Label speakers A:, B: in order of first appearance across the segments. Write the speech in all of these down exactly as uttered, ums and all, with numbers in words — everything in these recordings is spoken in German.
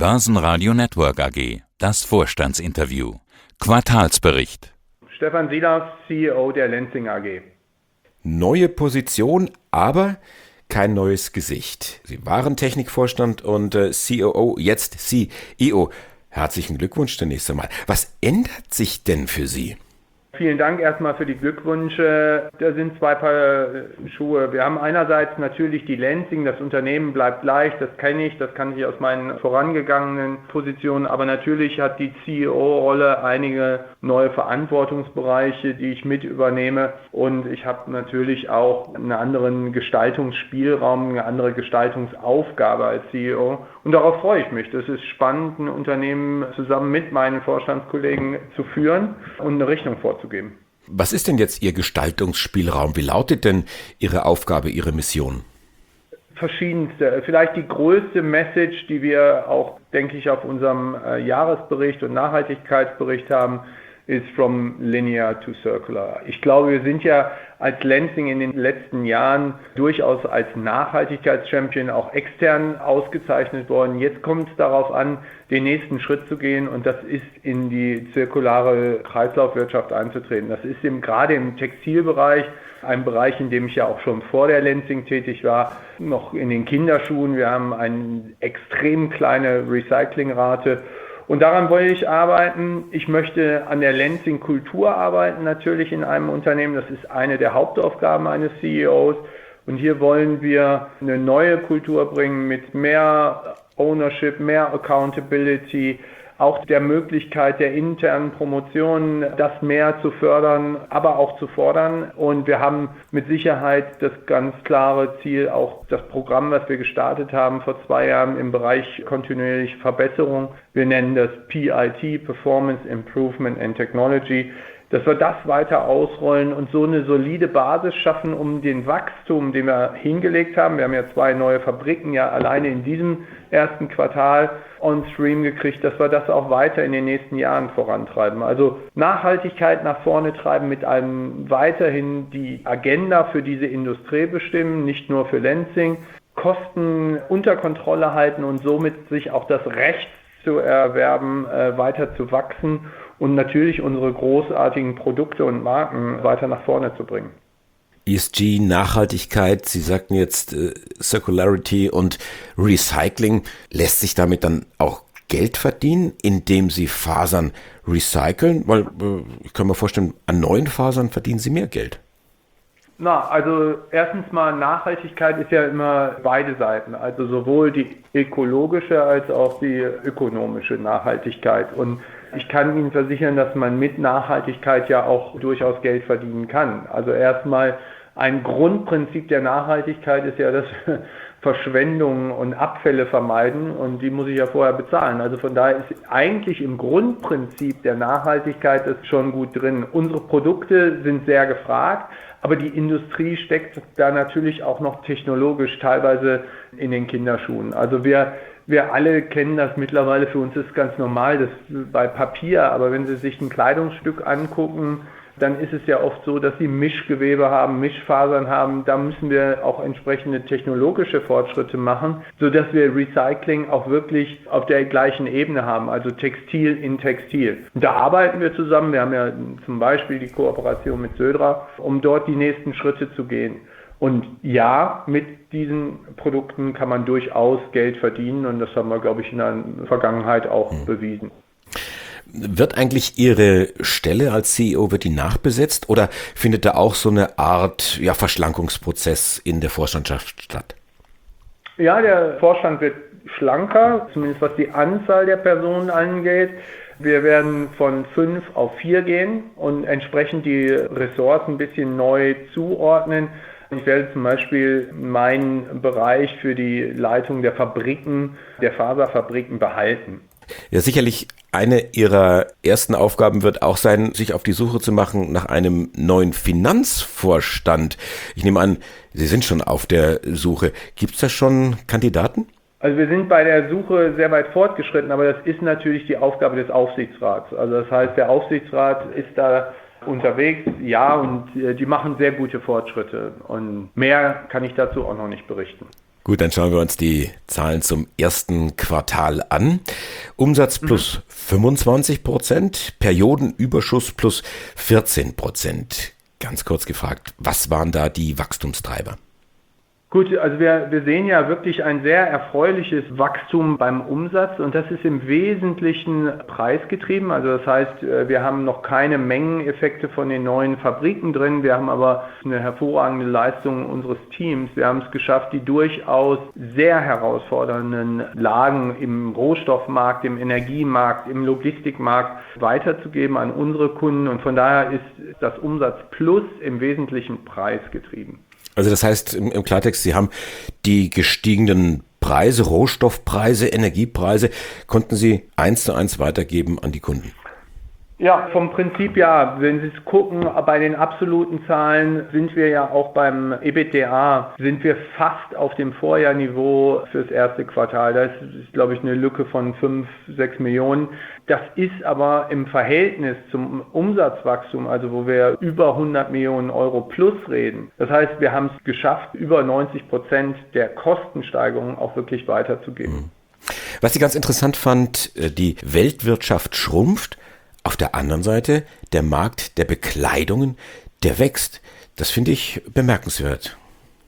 A: Börsenradio Network A G. Das Vorstandsinterview. Quartalsbericht.
B: Stefan Silas, C E O der Lenzing A G.
C: Neue Position, aber kein neues Gesicht. Sie waren Technikvorstand und äh, C O O, jetzt C E O. Herzlichen Glückwunsch zunächst einmal. Was ändert sich denn für Sie?
B: Vielen Dank erstmal für die Glückwünsche. Da sind zwei Paar Schuhe. Wir haben einerseits natürlich die Lenzing, das Unternehmen bleibt gleich, das kenne ich, das kann ich aus meinen vorangegangenen Positionen, aber natürlich hat die C E O-Rolle einige neue Verantwortungsbereiche, die ich mit übernehme, und ich habe natürlich auch einen anderen Gestaltungsspielraum, eine andere Gestaltungsaufgabe als C E O, und darauf freue ich mich. Das ist spannend, ein Unternehmen zusammen mit meinen Vorstandskollegen zu führen und eine Richtung vorzugeben.
C: Was ist denn jetzt Ihr Gestaltungsspielraum? Wie lautet denn Ihre Aufgabe, Ihre Mission?
B: Verschiedenste. Vielleicht die größte Message, die wir auch, denke ich, auf unserem äh, Jahresbericht und Nachhaltigkeitsbericht haben, ist from linear to circular. Ich glaube, wir sind ja als Lenzing in den letzten Jahren durchaus als Nachhaltigkeitschampion auch extern ausgezeichnet worden. Jetzt kommt es darauf an, den nächsten Schritt zu gehen, und das ist, in die zirkulare Kreislaufwirtschaft einzutreten. Das ist im, gerade im Textilbereich, ein Bereich, in dem ich ja auch schon vor der Lenzing tätig war, noch in den Kinderschuhen. Wir haben eine extrem kleine Recyclingrate. Und daran wollte ich arbeiten. Ich möchte an der Lenzing-Kultur arbeiten, natürlich in einem Unternehmen. Das ist eine der Hauptaufgaben eines C E Os. Und hier wollen wir eine neue Kultur bringen mit mehr Ownership, mehr Accountability, auch der Möglichkeit der internen Promotion, das mehr zu fördern, aber auch zu fordern. Und wir haben mit Sicherheit das ganz klare Ziel, auch das Programm, was wir gestartet haben vor zwei Jahren im Bereich kontinuierliche Verbesserung. Wir nennen das P I T, Performance Improvement and Technology, dass wir das weiter ausrollen und so eine solide Basis schaffen, um den Wachstum, den wir hingelegt haben. Wir haben ja zwei neue Fabriken ja alleine in diesem ersten Quartal on stream gekriegt, dass wir das auch weiter in den nächsten Jahren vorantreiben. Also Nachhaltigkeit nach vorne treiben, mit einem weiterhin die Agenda für diese Industrie bestimmen, nicht nur für Lenzing, Kosten unter Kontrolle halten und somit sich auch das Recht zu erwerben, äh, weiter zu wachsen und natürlich unsere großartigen Produkte und Marken weiter nach vorne zu bringen.
C: E S G, Nachhaltigkeit, Sie sagten jetzt äh, Circularity und Recycling. Lässt sich damit dann auch Geld verdienen, indem Sie Fasern recyceln? Weil äh, ich kann mir vorstellen, an neuen Fasern verdienen Sie mehr Geld.
B: Na, also erstens mal, Nachhaltigkeit ist ja immer beide Seiten, also sowohl die ökologische als auch die ökonomische Nachhaltigkeit. Und ich kann Ihnen versichern, dass man mit Nachhaltigkeit ja auch durchaus Geld verdienen kann. Also erstmal ein Grundprinzip der Nachhaltigkeit ist ja, dass wir Verschwendungen und Abfälle vermeiden, und die muss ich ja vorher bezahlen. Also von daher ist eigentlich im Grundprinzip der Nachhaltigkeit ist schon gut drin. Unsere Produkte sind sehr gefragt, aber die Industrie steckt da natürlich auch noch technologisch teilweise in den Kinderschuhen. Also wir Wir alle kennen das mittlerweile, für uns ist ganz normal, das bei Papier, aber wenn Sie sich ein Kleidungsstück angucken, dann ist es ja oft so, dass Sie Mischgewebe haben, Mischfasern haben. Da müssen wir auch entsprechende technologische Fortschritte machen, sodass wir Recycling auch wirklich auf der gleichen Ebene haben, also Textil in Textil. Und da arbeiten wir zusammen. Wir haben ja zum Beispiel die Kooperation mit Södra, um dort die nächsten Schritte zu gehen. Und ja, mit diesen Produkten kann man durchaus Geld verdienen, und das haben wir, glaube ich, in der Vergangenheit auch mhm. bewiesen.
C: Wird eigentlich Ihre Stelle als C E O, wird die nachbesetzt, oder findet da auch so eine Art ja, Verschlankungsprozess in der Vorstandschaft statt?
B: Ja, der Vorstand wird schlanker, zumindest was die Anzahl der Personen angeht. Wir werden von fünf auf vier gehen und entsprechend die Ressorts ein bisschen neu zuordnen. Ich werde zum Beispiel meinen Bereich für die Leitung der Fabriken, der Faserfabriken behalten.
C: Ja, sicherlich eine Ihrer ersten Aufgaben wird auch sein, sich auf die Suche zu machen nach einem neuen Finanzvorstand. Ich nehme an, Sie sind schon auf der Suche. Gibt es da schon Kandidaten?
B: Also wir sind bei der Suche sehr weit fortgeschritten, aber das ist natürlich die Aufgabe des Aufsichtsrats. Also das heißt, der Aufsichtsrat ist da unterwegs, ja, und die machen sehr gute Fortschritte, und mehr kann ich dazu auch noch nicht berichten.
C: Gut, dann schauen wir uns die Zahlen zum ersten Quartal an. Umsatz plus mhm. fünfundzwanzig Prozent, Periodenüberschuss plus vierzehn Prozent. Ganz kurz gefragt, was waren da die Wachstumstreiber?
B: Gut, also wir, wir sehen ja wirklich ein sehr erfreuliches Wachstum beim Umsatz und das ist im Wesentlichen preisgetrieben. Also das heißt, wir haben noch keine Mengeneffekte von den neuen Fabriken drin. Wir haben aber eine hervorragende Leistung unseres Teams. Wir haben es geschafft, die durchaus sehr herausfordernden Lagen im Rohstoffmarkt, im Energiemarkt, im Logistikmarkt weiterzugeben an unsere Kunden und von daher ist das Umsatz plus im Wesentlichen preisgetrieben.
C: Also das heißt im Klartext, Sie haben die gestiegenen Preise, Rohstoffpreise, Energiepreise, konnten Sie eins zu eins weitergeben an die Kunden?
B: Ja, vom Prinzip ja. Wenn Sie es gucken, bei den absoluten Zahlen sind wir ja auch beim EBITDA, sind wir fast auf dem Vorjahrniveau fürs erste Quartal. Das ist, glaube ich, eine Lücke von fünf, sechs Millionen. Das ist aber im Verhältnis zum Umsatzwachstum, also wo wir über hundert Millionen Euro plus reden. Das heißt, wir haben es geschafft, über neunzig Prozent der Kostensteigerung auch wirklich weiterzugeben.
C: Was ich ganz interessant fand, die Weltwirtschaft schrumpft. Auf der anderen Seite, der Markt der Bekleidungen, der wächst. Das finde ich bemerkenswert.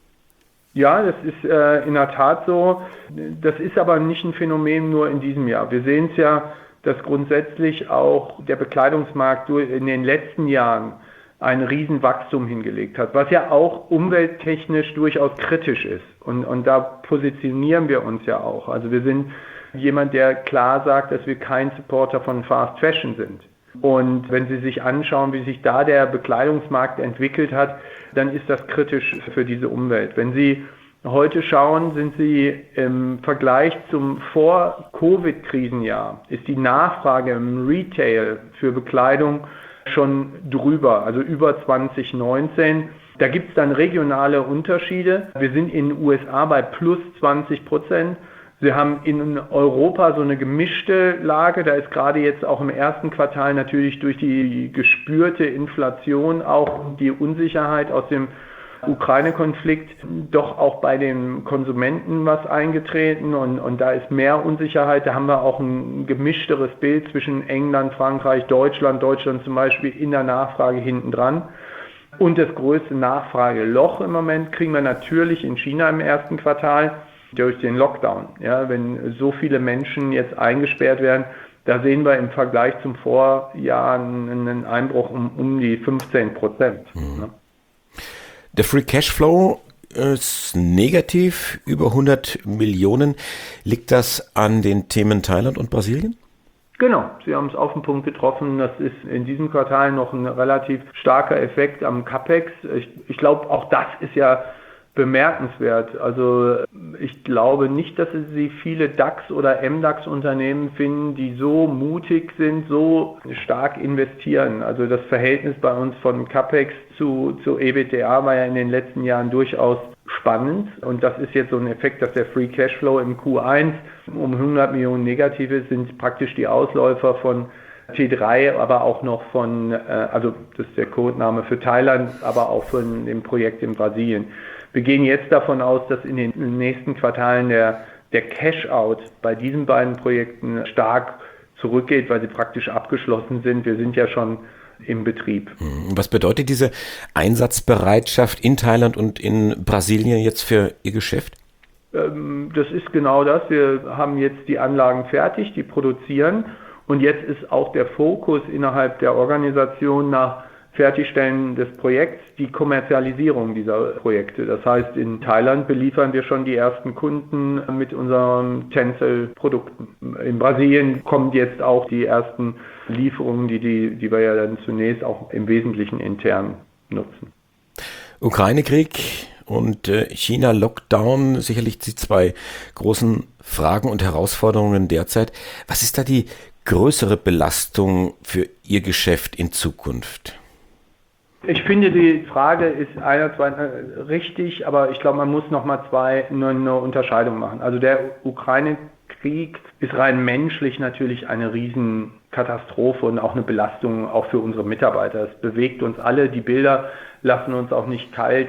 B: Ja, das ist äh, in der Tat so. Das ist aber nicht ein Phänomen nur in diesem Jahr. Wir sehen es ja, dass grundsätzlich auch der Bekleidungsmarkt in den letzten Jahren ein Riesenwachstum hingelegt hat, was ja auch umwelttechnisch durchaus kritisch ist. Und, und da positionieren wir uns ja auch. Also wir sind jemand, der klar sagt, dass wir kein Supporter von Fast Fashion sind. Und wenn Sie sich anschauen, wie sich da der Bekleidungsmarkt entwickelt hat, dann ist das kritisch für diese Umwelt. Wenn Sie heute schauen, sind Sie im Vergleich zum Vor-Covid-Krisenjahr, ist die Nachfrage im Retail für Bekleidung schon drüber, also über zwanzig neunzehn. Da gibt es dann regionale Unterschiede. Wir sind in den U S A bei plus zwanzig Prozent. Sie haben in Europa so eine gemischte Lage. Da ist gerade jetzt auch im ersten Quartal natürlich durch die gespürte Inflation auch die Unsicherheit aus dem Ukraine-Konflikt doch auch bei den Konsumenten was eingetreten und, und da ist mehr Unsicherheit. Da haben wir auch ein gemischteres Bild zwischen England, Frankreich, Deutschland, Deutschland zum Beispiel in der Nachfrage hinten dran. Und das größte Nachfrageloch im Moment kriegen wir natürlich in China im ersten Quartal durch den Lockdown. Ja, wenn so viele Menschen jetzt eingesperrt werden, da sehen wir im Vergleich zum Vorjahr einen Einbruch um, um die fünfzehn Prozent. Mhm. Ne?
C: Der Free Cashflow ist negativ, über hundert Millionen. Liegt das an den Themen Thailand und Brasilien?
B: Genau, Sie haben es auf den Punkt getroffen. Das ist in diesem Quartal noch ein relativ starker Effekt am CapEx. Ich, ich glaube, auch das ist ja bemerkenswert. Also ich glaube nicht, dass Sie viele DAX- oder M DAX-Unternehmen finden, die so mutig sind, so stark investieren. Also das Verhältnis bei uns von CapEx zu, zu EBITDA war ja in den letzten Jahren durchaus spannend. Und das ist jetzt so ein Effekt, dass der Free Cashflow im Q eins um hundert Millionen negativ ist, sind praktisch die Ausläufer von T drei, aber auch noch von, also das ist der Codename für Thailand, aber auch von dem Projekt in Brasilien. Wir gehen jetzt davon aus, dass in den nächsten Quartalen der, der Cash-out bei diesen beiden Projekten stark zurückgeht, weil sie praktisch abgeschlossen sind. Wir sind ja schon im Betrieb.
C: Was bedeutet diese Einsatzbereitschaft in Thailand und in Brasilien jetzt für Ihr Geschäft?
B: Das ist genau das. Wir haben jetzt die Anlagen fertig, die produzieren. Und jetzt ist auch der Fokus innerhalb der Organisation nach Fertigstellen des Projekts die Kommerzialisierung dieser Projekte. Das heißt, in Thailand beliefern wir schon die ersten Kunden mit unseren Tencel-Produkten. In Brasilien kommen jetzt auch die ersten Lieferungen, die, die, die wir ja dann zunächst auch im Wesentlichen intern nutzen.
C: Ukraine-Krieg und China-Lockdown, sicherlich die zwei großen Fragen und Herausforderungen derzeit. Was ist da die größere Belastung für Ihr Geschäft in Zukunft?
B: Ich finde, die Frage ist einerseits richtig, aber ich glaube, man muss noch mal zwei eine, eine Unterscheidung machen. Also der Ukraine-Krieg ist rein menschlich natürlich eine Riesenkatastrophe und auch eine Belastung auch für unsere Mitarbeiter. Es bewegt uns alle, die Bilder lassen uns auch nicht kalt.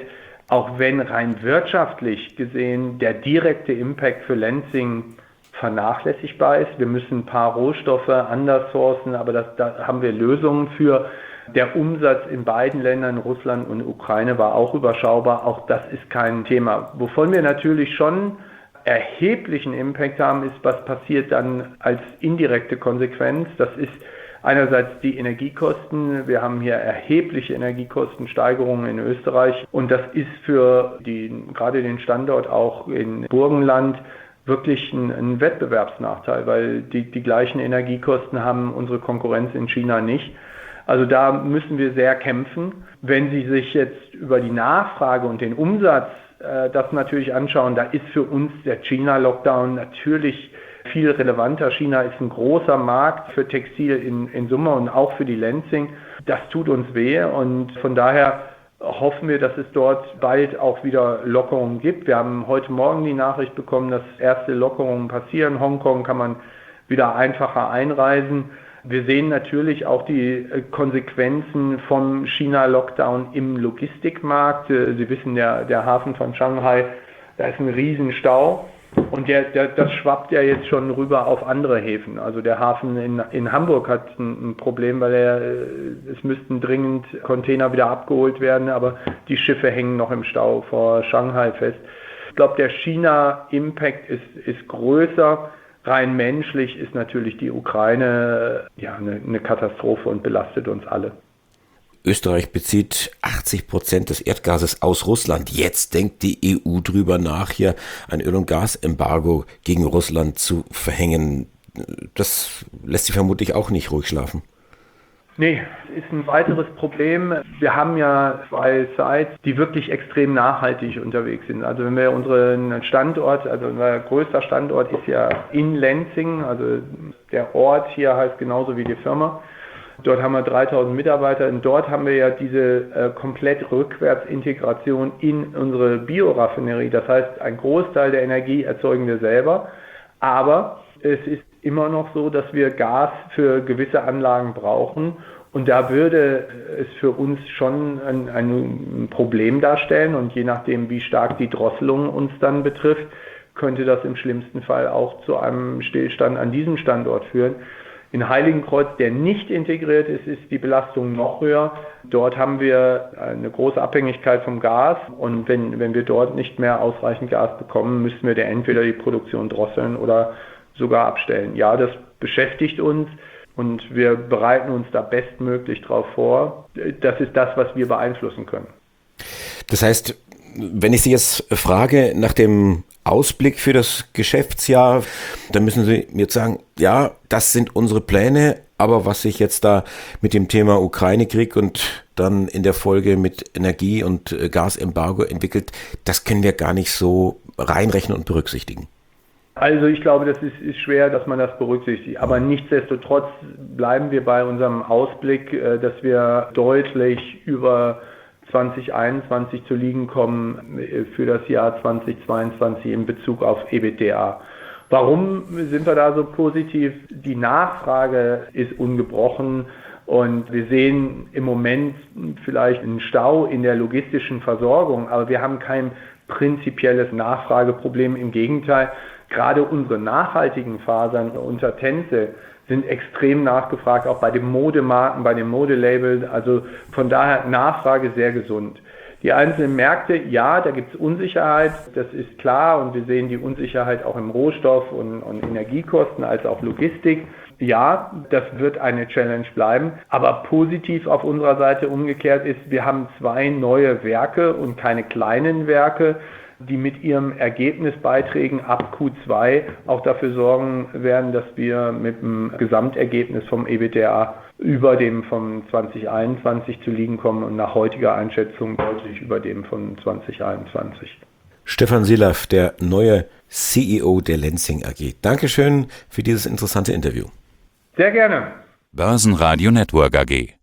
B: auch wenn rein wirtschaftlich gesehen der direkte Impact für Lenzing vernachlässigbar ist. Wir müssen ein paar Rohstoffe anders sourcen, aber das, da haben wir Lösungen für. Der Umsatz in beiden Ländern, Russland und Ukraine, war auch überschaubar. Auch das ist kein Thema. Wovon wir natürlich schon erheblichen Impact haben, ist, was passiert dann als indirekte Konsequenz. Das ist einerseits die Energiekosten. Wir haben hier erhebliche Energiekostensteigerungen in Österreich. Und das ist für die, gerade den Standort auch in Burgenland wirklich ein, ein Wettbewerbsnachteil, weil die, die gleichen Energiekosten haben unsere Konkurrenz in China nicht. Also da müssen wir sehr kämpfen. Wenn Sie sich jetzt über die Nachfrage und den Umsatz äh, das natürlich anschauen, da ist für uns der China-Lockdown natürlich viel relevanter. China ist ein großer Markt für Textil in, in Summe und auch für die Lenzing. Das tut uns weh und von daher hoffen wir, dass es dort bald auch wieder Lockerungen gibt. Wir haben heute Morgen die Nachricht bekommen, dass erste Lockerungen passieren. Hongkong kann man wieder einfacher einreisen. Wir sehen natürlich auch die Konsequenzen vom China-Lockdown im Logistikmarkt. Sie wissen, der, der Hafen von Shanghai, da ist ein Riesenstau und der, der, das schwappt ja jetzt schon rüber auf andere Häfen. Also der Hafen in, in Hamburg hat ein, ein Problem, weil er, es müssten dringend Container wieder abgeholt werden, aber die Schiffe hängen noch im Stau vor Shanghai fest. Ich glaube, der China-Impact ist, ist größer. Rein menschlich ist natürlich die Ukraine ja eine, eine Katastrophe und belastet uns alle.
C: Österreich bezieht achtzig Prozent des Erdgases aus Russland. Jetzt denkt die E U drüber nach, hier ein Öl- und Gasembargo gegen Russland zu verhängen. Das lässt sie vermutlich auch nicht ruhig schlafen.
B: Nee, ist ein weiteres Problem. Wir haben ja zwei Sites, die wirklich extrem nachhaltig unterwegs sind. Also wenn wir unseren Standort, also unser größter Standort ist ja in Lenzing, also der Ort hier heißt genauso wie die Firma. Dort haben wir dreitausend Mitarbeiter und dort haben wir ja diese äh, komplett Rückwärtsintegration in unsere Bioraffinerie. Das heißt, ein Großteil der Energie erzeugen wir selber, aber es ist immer noch so, dass wir Gas für gewisse Anlagen brauchen und da würde es für uns schon ein, ein Problem darstellen und je nachdem, wie stark die Drosselung uns dann betrifft, könnte das im schlimmsten Fall auch zu einem Stillstand an diesem Standort führen. In Heiligenkreuz, der nicht integriert ist, ist die Belastung noch höher. Dort haben wir eine große Abhängigkeit vom Gas und wenn, wenn wir dort nicht mehr ausreichend Gas bekommen, müssen wir entweder die Produktion drosseln oder sogar abstellen. Ja, das beschäftigt uns und wir bereiten uns da bestmöglich drauf vor. Das ist das, was wir beeinflussen können.
C: Das heißt, wenn ich Sie jetzt frage nach dem Ausblick für das Geschäftsjahr, dann müssen Sie mir jetzt sagen, ja, das sind unsere Pläne, aber was sich jetzt da mit dem Thema Ukraine-Krieg und dann in der Folge mit Energie- und Gasembargo entwickelt, das können wir gar nicht so reinrechnen und berücksichtigen.
B: Also ich glaube, das ist, ist schwer, dass man das berücksichtigt. Aber nichtsdestotrotz bleiben wir bei unserem Ausblick, dass wir deutlich über zwanzig einundzwanzig zu liegen kommen für das Jahr zwanzig zweiundzwanzig in Bezug auf EBITDA. Warum sind wir da so positiv? Die Nachfrage ist ungebrochen und wir sehen im Moment vielleicht einen Stau in der logistischen Versorgung, aber wir haben kein prinzipielles Nachfrageproblem. Im Gegenteil, gerade unsere nachhaltigen Fasern unter Tencel sind extrem nachgefragt, auch bei den Modemarken, bei den Modelabels. Also von daher Nachfrage sehr gesund. Die einzelnen Märkte, ja, da gibt es Unsicherheit, das ist klar und wir sehen die Unsicherheit auch im Rohstoff- und, und Energiekosten als auch Logistik. Ja, das wird eine Challenge bleiben, aber positiv auf unserer Seite umgekehrt ist, wir haben zwei neue Werke und keine kleinen Werke, die mit ihrem Ergebnisbeiträgen ab Q zwei auch dafür sorgen werden, dass wir mit dem Gesamtergebnis vom EBITDA über dem von zwanzig einundzwanzig zu liegen kommen und nach heutiger Einschätzung deutlich über dem von zwanzig einundzwanzig.
C: Stefan Silaff, der neue C E O der Lenzing A G. Dankeschön für dieses interessante Interview.
B: Sehr gerne.
A: Börsenradio Network A G.